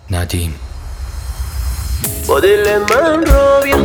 ندیم. با دل من را بیا،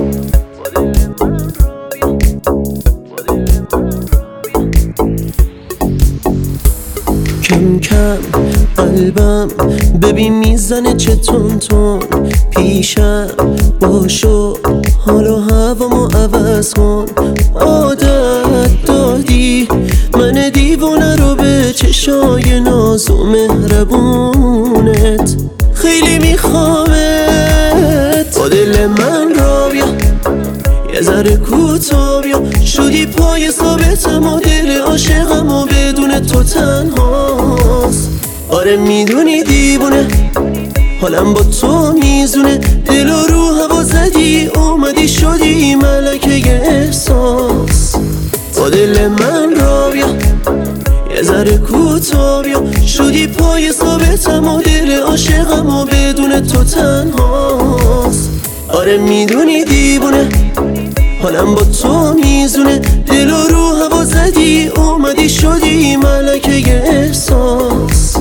کم کم قلبم ببین میزنه چه تون تون، پیشم باشو حالا هوامو عوض کن. عادت دادی من دیوونه رو به چشای ناز و مهربونت، خیلی میخوامت. با دل من را بیا، یه ذره کوتا بیا، شدی پای ثابتم و دل عاشقم و بدون تو تنهاست. آره میدونی دیوونه حالم با تو میزونه، دل و رو هوا زدی اومدی شدی ملکه احساس. با دل من را بیا، یه ذره کوتا بیا، شدی پای ثابتم و دل عاشقم و بدون تو تنهاست. آره میدونی دیوونه حالم با تو میزونه، دل و رو هوا زدی اومدی شدی ملکه احساس.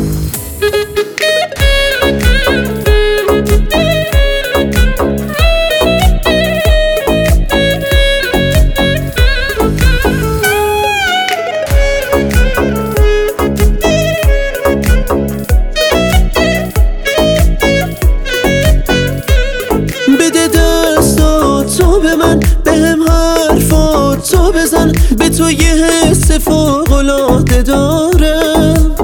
بده دستات تو به من، بهم حرفات تو بزن، به تو یه حس فوق‌العاده دارم.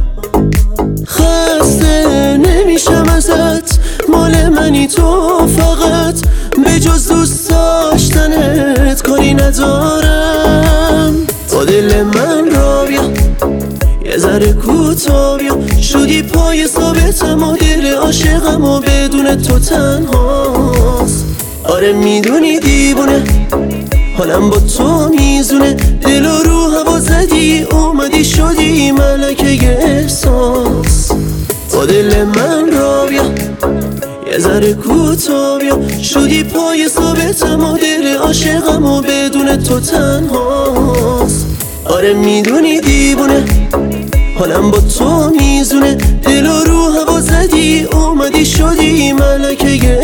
خسته نمیشم ازت، مال منی تو فقط، به جز دوست داشتنت کاری ندارم. با دل من را بیا، یه ذره کوتا بیا، شدی پای ثابتم و دل عاشقم و بدون تو تنهاست. آره میدونی دیوونه حالم با تو میزونه، دل و رو هوا زدی اومدی شدی ملکه احساس. با دل من را بیا، یه ذره کوتا بیا، شدی پای ثابتم و دل عاشقم و بدون تو تنهاست. آره میدونی دیوونه حالم با تو میزونه، دل و رو هوا زدی اومدی شدی ملکه